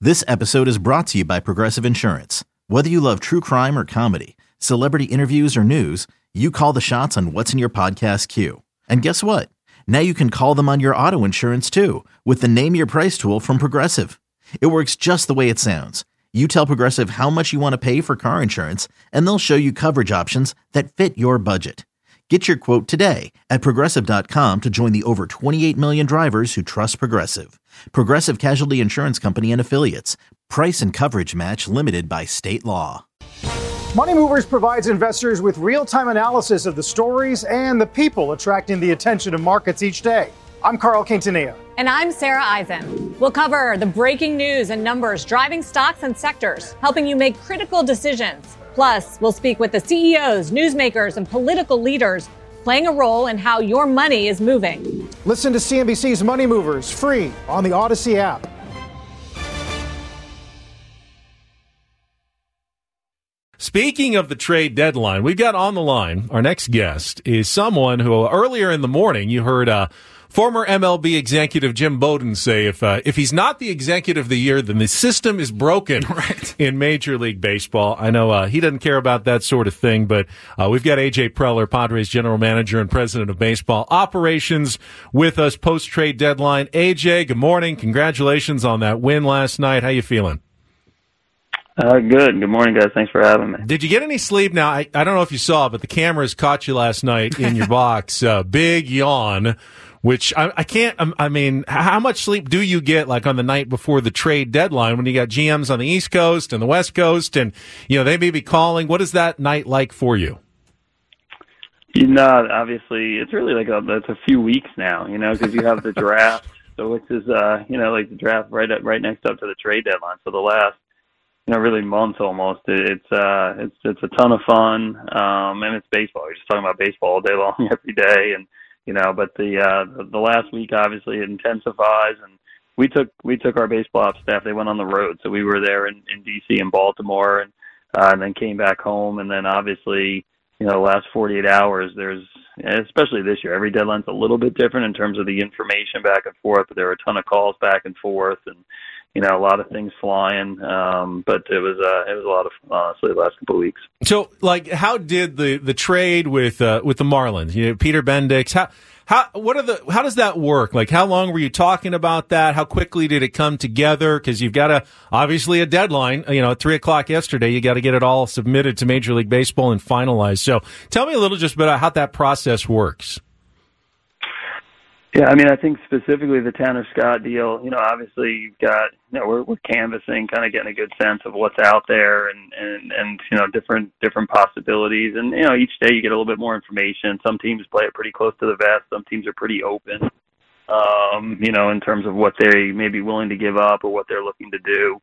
This episode is brought to you by Progressive Insurance. Whether you love true crime or comedy, celebrity interviews or news, you call the shots on what's in your podcast queue. And guess what? Now you can call them on your auto insurance too with the Name Your Price tool from Progressive. It works just the way it sounds. You tell Progressive how much you want to pay for car insurance, and they'll show you coverage options that fit your budget. Get your quote today at Progressive.com to join the over 28 million drivers who trust Progressive. Progressive Casualty Insurance Company and Affiliates. Price and coverage match limited by state law. Money Movers provides investors with real-time analysis of the stories and the people attracting the attention of markets each day. I'm Carl Quintanilla. And I'm Sarah Eisen. We'll cover the breaking news and numbers driving stocks and sectors, helping you make critical decisions. Plus, we'll speak with the CEOs, newsmakers, and political leaders playing a role in how your money is moving. Listen to CNBC's Money Movers free on the Odyssey app. Speaking of the trade deadline, we've got on the line, our next guest is someone who earlier in the morning you heard former MLB executive Jim Bowden say if he's not the executive of the year, then the system is broken in Major League Baseball. I know he doesn't care about that sort of thing, but we've got A.J. Preller, Padres general manager and president of baseball operations, with us post-trade deadline. A.J., good morning. Congratulations on that win last night. How you feeling? Good. Good morning, guys. Thanks for having me. Did you get any sleep? Now, I don't know if you saw, but the cameras caught you last night in your box. Big yawn. Which I can't, I mean, how much sleep do you get like on the night before the trade deadline when you got GMs on the East Coast and the West Coast and, you know, they may be calling? What is that night like for you? You know, obviously, it's really like it's a few weeks now, you know, because you have the draft. So which is, you know, like the draft right next up to the trade deadline. So the last, you know, really month almost. It's a ton of fun. And it's baseball. You're just talking about baseball all day long, every day. And, you know, but the last week obviously it intensifies, and we took our baseball ops staff. They went on the road, so we were there in DC and Baltimore, and then came back home. And then obviously, you know, the last 48 hours, there's, especially this year, every deadline's a little bit different in terms of the information back and forth. But there were a ton of calls back and forth, and you know, a lot of things flying, but it was a lot of fun, honestly, the last couple of weeks. So, like, how did the trade with the Marlins? You know, Peter Bendix. How does that work? Like, how long were you talking about that? How quickly did it come together? Because you've got obviously a deadline. You know, at 3:00 yesterday, you got to get it all submitted to Major League Baseball and finalized. So, tell me a little just about how that process works. Yeah, I mean, I think specifically the Tanner Scott deal, you know, obviously you've got, you know, we're canvassing, kind of getting a good sense of what's out there and you know, different possibilities. And, you know, each day you get a little bit more information. Some teams play it pretty close to the vest. Some teams are pretty open, you know, in terms of what they may be willing to give up or what they're looking to do.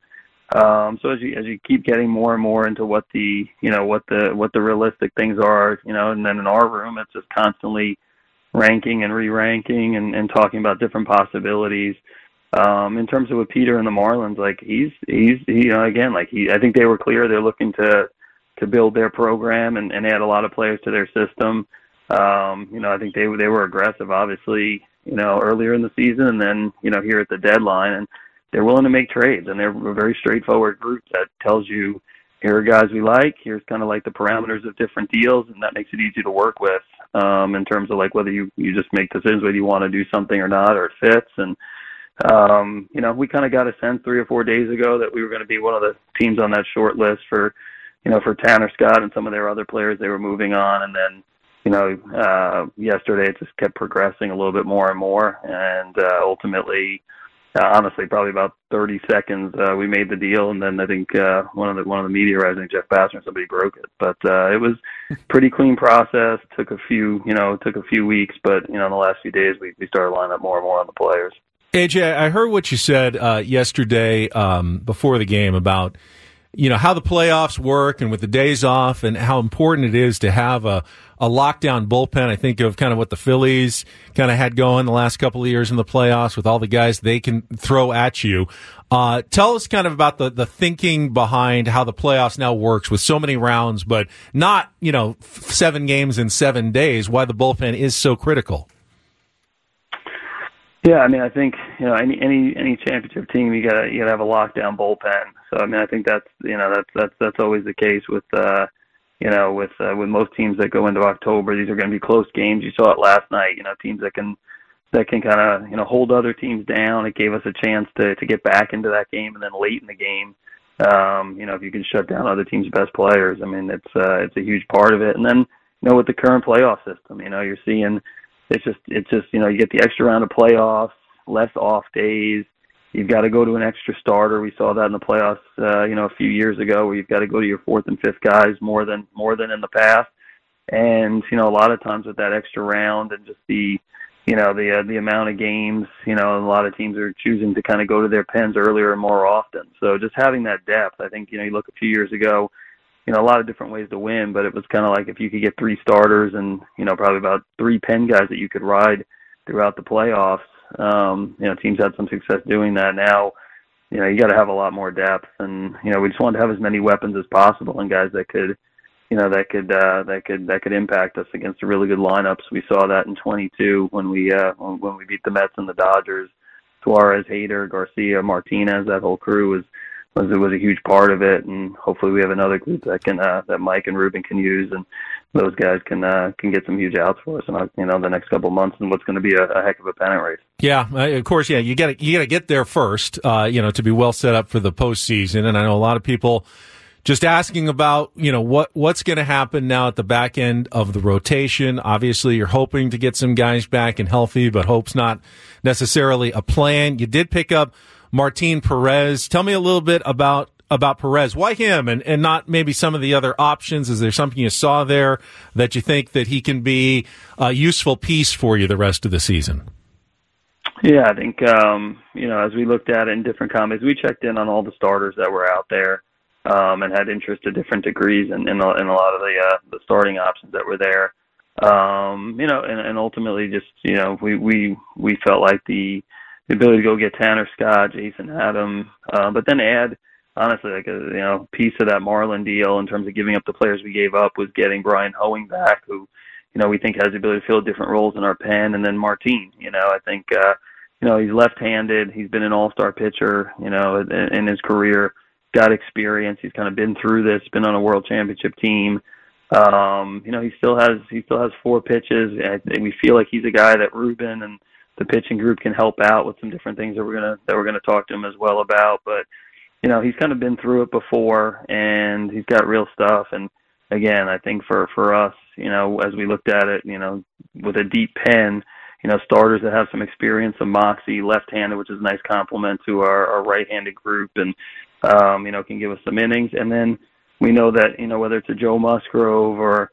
So as you keep getting more and more into what the realistic things are, you know, and then in our room, it's just constantly ranking and re-ranking and talking about different possibilities. In terms of with Peter and the Marlins, like he's again, like I think they were clear they're looking to build their program and add a lot of players to their system. You know, I think they were aggressive, obviously, you know, earlier in the season, and then, you know, here at the deadline, and they're willing to make trades, and they're a very straightforward group that tells you, here are guys we like, here's kind of like the parameters of different deals, and that makes it easy to work with in terms of like whether you just make decisions whether you want to do something or not, or it fits. And, you know, we kind of got a sense 3 or 4 days ago that we were going to be one of the teams on that short list for, you know, for Tanner Scott and some of their other players they were moving on. And then, you know, yesterday it just kept progressing a little bit more and more. And ultimately, honestly, probably about 30 seconds, we made the deal, and then I think one of the media writers, I think Jeff Bassner, somebody broke it. But it was pretty clean process. Took a few weeks, but you know, in the last few days, we started lining up more and more on the players. AJ, I heard what you said yesterday before the game about, you know, how the playoffs work and with the days off and how important it is to have a lockdown bullpen. I think of kind of what the Phillies kind of had going the last couple of years in the playoffs with all the guys they can throw at you. Tell us kind of about the thinking behind how the playoffs now works with so many rounds, but not, you know, 7 games in 7 days, why the bullpen is so critical. Yeah, I mean, I think any championship team you gotta have a lockdown bullpen. So I mean, I think that's always the case with with most teams that go into October. These are going to be close games. You saw it last night. Teams that can kind of hold other teams down. It gave us a chance to get back into that game, and then late in the game, if you can shut down other teams' best players, I mean, it's a huge part of it. And then with the current playoff system, you're seeing. It's just you get the extra round of playoffs, less off days. You've got to go to an extra starter. We saw that in the playoffs, a few years ago, where you've got to go to your fourth and fifth guys more than in the past. And a lot of times with that extra round and just the amount of games, a lot of teams are choosing to kind of go to their pens earlier and more often. So just having that depth, I think you look a few years ago. A lot of different ways to win, but it was kind of like if you could get three starters and, probably about three pen guys that you could ride throughout the playoffs. Teams had some success doing that. Now, you got to have a lot more depth, and, we just wanted to have as many weapons as possible and guys that could, that could impact us against the really good lineups. We saw that in 22 when we beat the Mets and the Dodgers. Suarez, Hader, Garcia, Martinez, that whole crew was a huge part of it, and hopefully we have another group that Mike and Ruben can use, and those guys can get some huge outs for us in the next couple of months, and what's going to be a heck of a pennant race. Yeah, of course. Yeah, you got to get there first, to be well set up for the postseason. And I know a lot of people just asking about what's going to happen now at the back end of the rotation. Obviously, you're hoping to get some guys back and healthy, but hope's not necessarily a plan. You did pick up Martin Perez. Tell me a little bit about Perez. Why him and not maybe some of the other options? Is there something you saw there that you think that he can be a useful piece for you the rest of the season? Yeah, I think, as we looked at it in different comments, we checked in on all the starters that were out there and had interest to different degrees in a lot of the starting options that were there. And ultimately just, we felt like the ability to go get Tanner Scott, Jason Adam, but then add, honestly, like a piece of that Marlin deal in terms of giving up the players we gave up was getting Brian Hoeing back, who, we think has the ability to fill different roles in our pen, and then Martin, I think, he's left-handed. He's been an all-star pitcher, in his career, got experience. He's kind of been through this, been on a world championship team. He still has 4 pitches. And we feel like he's a guy that Ruben and the pitching group can help out with some different things that we're gonna talk to him as well about. But he's kind of been through it before, and he's got real stuff. And again, I think for us, as we looked at it, with a deep pen, starters that have some experience, some moxie, left-handed, which is a nice compliment to our right-handed group, and can give us some innings. And then we know that whether it's a Joe Musgrove or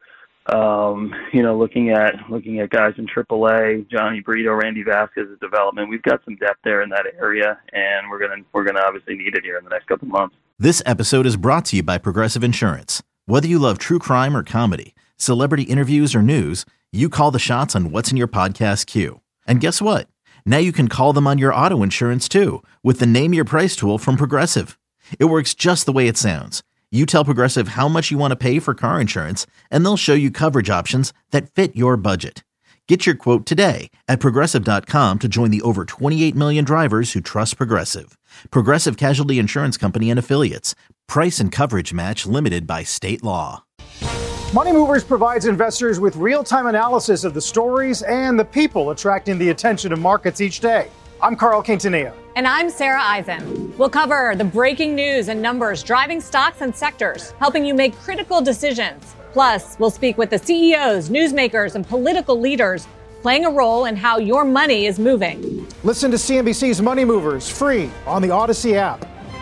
looking at guys in AAA, Johnny Brito, Randy Vasquez's development, we've got some depth there in that area, and we're gonna obviously need it here in the next couple of months. This episode is brought to you by Progressive Insurance. Whether you love true crime or comedy, celebrity interviews or news, you call the shots on what's in your podcast queue. And guess what? Now you can call them on your auto insurance too with the Name Your Price tool from Progressive. It works just the way it sounds. You tell Progressive how much you want to pay for car insurance, and they'll show you coverage options that fit your budget. Get your quote today at Progressive.com to join the over 28 million drivers who trust Progressive. Progressive Casualty Insurance Company and Affiliates. Price and coverage match limited by state law. Money Movers provides investors with real-time analysis of the stories and the people attracting the attention of markets each day. I'm Carl Quintanilla. And I'm Sarah Eisen. We'll cover the breaking news and numbers driving stocks and sectors, helping you make critical decisions. Plus, we'll speak with the CEOs, newsmakers, and political leaders playing a role in how your money is moving. Listen to CNBC's Money Movers free on the Odyssey app.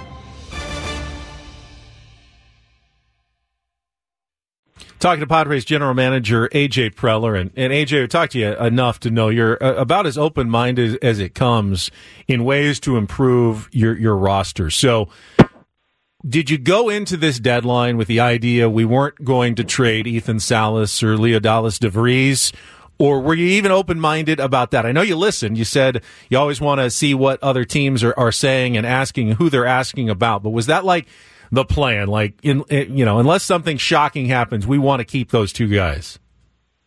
Talking to Padres general manager A.J. Preller. And A.J., we talked to you enough to know you're about as open-minded as it comes in ways to improve your roster. So did you go into this deadline with the idea we weren't going to trade Ethan Salas or Leodalis DeVries, or were you even open-minded about that? I know you listened. You said you always want to see what other teams are saying and asking who they're asking about. But was that like the plan? Like, unless something shocking happens, we want to keep those two guys.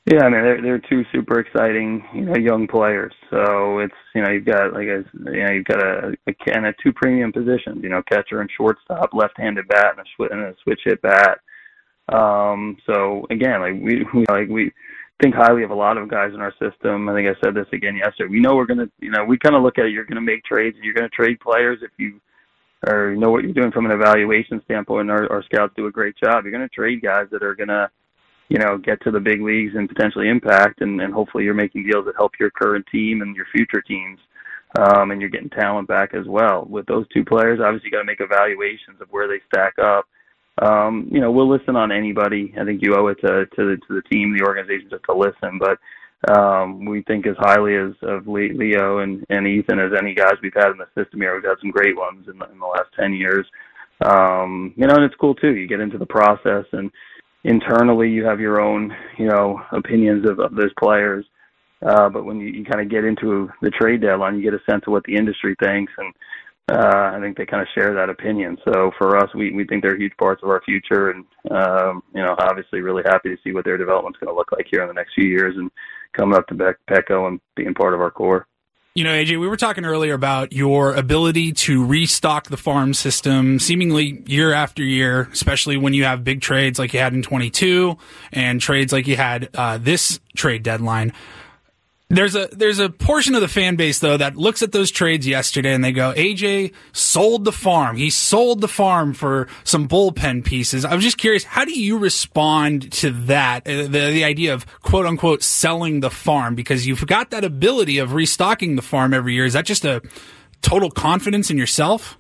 Yeah, I mean they're two super exciting, young players. So it's you've got you've got a two premium positions, catcher and shortstop, left-handed bat and a switch hit bat. So again, we think highly of a lot of guys in our system. I think I said this again yesterday. We know we're gonna, we kind of look at it. You're gonna make trades and you're gonna trade players if you or know what you're doing from an evaluation standpoint. And our scouts do a great job. You're gonna trade guys that are gonna get to the big leagues and potentially impact, and hopefully you're making deals that help your current team and your future teams, and you're getting talent back as well. With those two players, obviously you got to make evaluations of where they stack up. We'll listen on anybody. I think you owe it to the team, the organization, just to listen. But we think as highly of Leo and Ethan as any guys we've had in the system here. We've had some great ones in the last 10 years. And it's cool too. You get into the process and internally you have your own, opinions of those players. But when you kind of get into the trade deadline, you get a sense of what the industry thinks, and I think they kind of share that opinion. So for us, we think they're huge parts of our future, and obviously really happy to see what their development's going to look like here in the next few years and coming up to Petco and being part of our core. AJ, we were talking earlier about your ability to restock the farm system seemingly year after year, especially when you have big trades like you had in 22 and trades like you had this trade deadline. There's a portion of the fan base, though, that looks at those trades yesterday and they go, AJ sold the farm. He sold the farm for some bullpen pieces. I was just curious, how do you respond to that, the idea of, quote unquote, selling the farm? Because you've got that ability of restocking the farm every year. Is that just a total confidence in yourself?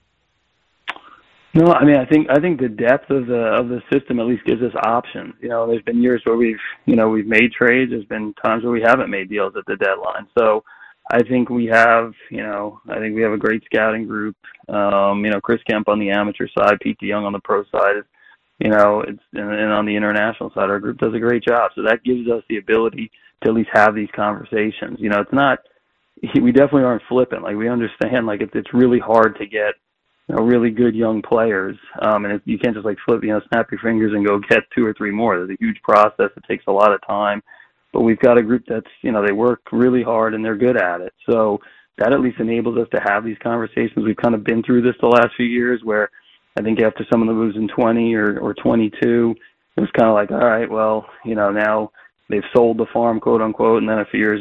No, I mean I think the depth of the system at least gives us options. There's been years where we've made trades. There's been times where we haven't made deals at the deadline. So I think we have a great scouting group. Chris Kemp on the amateur side, Pete DeYoung on the pro side. And on the international side, our group does a great job. So that gives us the ability to at least have these conversations. It's not. We definitely aren't flippant. Like we understand. Like it's really hard to get really good young players, and you can't just snap your fingers and go get two or three more. There's a huge process. It takes a lot of time, but we've got a group that's they work really hard and they're good at it. So that at least enables us to have these conversations. We've kind of been through this the last few years, where I think after some of the moves in 20 or 22, it was kind of like, all right, well, now they've sold the farm, quote unquote, and then a few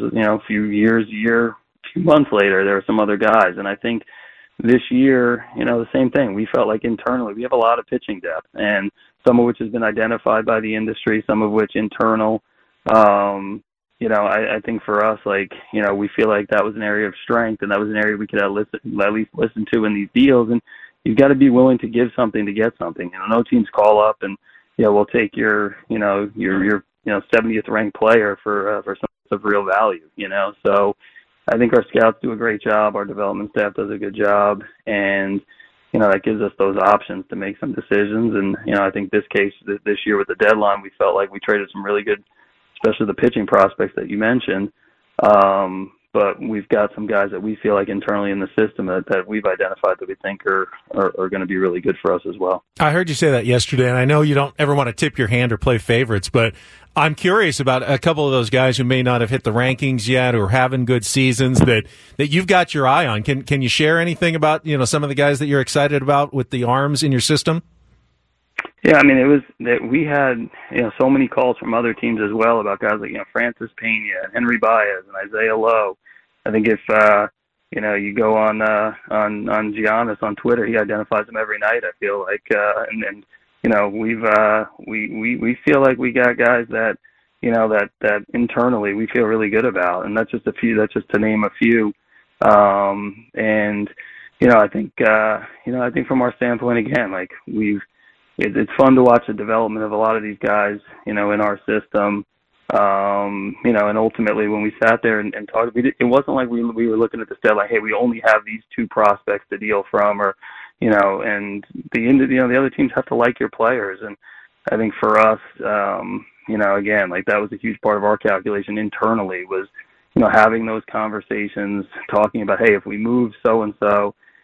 months later, there are some other guys, and I think. This year, the same thing. We felt like internally we have a lot of pitching depth, and some of which has been identified by the industry, some of which internal. I think for us, we feel like that was an area of strength, and that was an area we could at least listen to in these deals. And you've got to be willing to give something to get something. No teams call up and we'll take your 70th ranked player for some of real value. So. I think our scouts do a great job. Our development staff does a good job, and that gives us those options to make some decisions. And I think this year with the deadline, we felt like we traded some really good, especially the pitching prospects that you mentioned. But we've got some guys that we feel like internally in the system that we've identified that we think are going to be really good for us as well. I heard you say that yesterday, and I know you don't ever want to tip your hand or play favorites, but I'm curious about a couple of those guys who may not have hit the rankings yet or having good seasons that you've got your eye on. Can you share anything about some of the guys that you're excited about with the arms in your system? Yeah, I mean, it was that we had so many calls from other teams as well about guys like Francis Pena and Henry Baez and Isaiah Lowe. I think if you go on Giannis on Twitter, he identifies them every night. I feel like and we feel like we got guys that that internally we feel really good about, and that's just a few. That's just to name a few. And I think I think from our standpoint, again, like it's fun to watch the development of a lot of these guys, in our system. And ultimately when we sat there and talked, it wasn't like we were looking at this deadline, hey, we only have these two prospects to deal from, or, and the other teams have to like your players. And I think for us, again, like that was a huge part of our calculation internally was, having those conversations, talking about, hey, if we move so-and-so,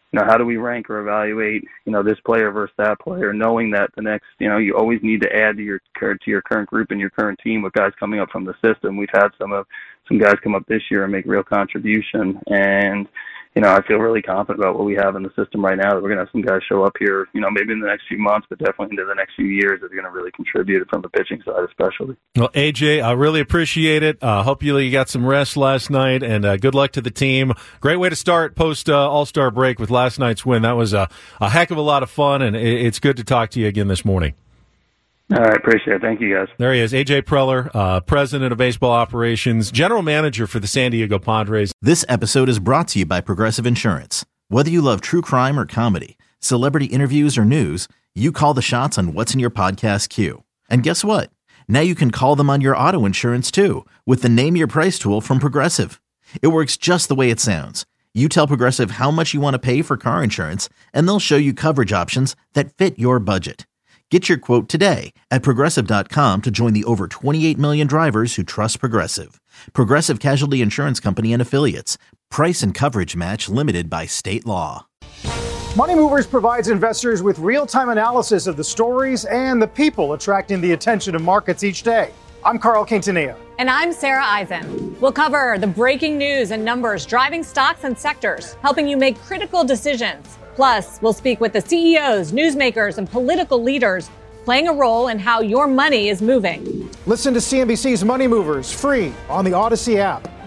how do we rank or evaluate, this player versus that player, knowing that the next, you always need to add to your current group and your current team with guys coming up from the system. We've had some guys come up this year and make real contribution, and I feel really confident about what we have in the system right now, that we're going to have some guys show up here, maybe in the next few months, but definitely into the next few years, that are going to really contribute from the pitching side especially. Well, AJ, I really appreciate it. Hope you got some rest last night, and good luck to the team. Great way to start post All-Star break with last night's win. That was a heck of a lot of fun, and it's good to talk to you again this morning. All right, appreciate it. Thank you, guys. There he is, AJ Preller, president of baseball operations, general manager for the San Diego Padres. This episode is brought to you by Progressive Insurance. Whether you love true crime or comedy, celebrity interviews or news, you call the shots on what's in your podcast queue. And guess what? Now you can call them on your auto insurance too, with the Name Your Price tool from Progressive. It works just the way it sounds. You tell Progressive how much you want to pay for car insurance, and they'll show you coverage options that fit your budget. Get your quote today at Progressive.com to join the over 28 million drivers who trust Progressive. Progressive Casualty Insurance Company and Affiliates. Price and coverage match limited by state law. Money Movers provides investors with real-time analysis of the stories and the people attracting the attention of markets each day. I'm Carl Quintanilla. And I'm Sarah Eisen. We'll cover the breaking news and numbers driving stocks and sectors, helping you make critical decisions. Plus, we'll speak with the CEOs, newsmakers, and political leaders playing a role in how your money is moving. Listen to CNBC's Money Movers free on the Odyssey app.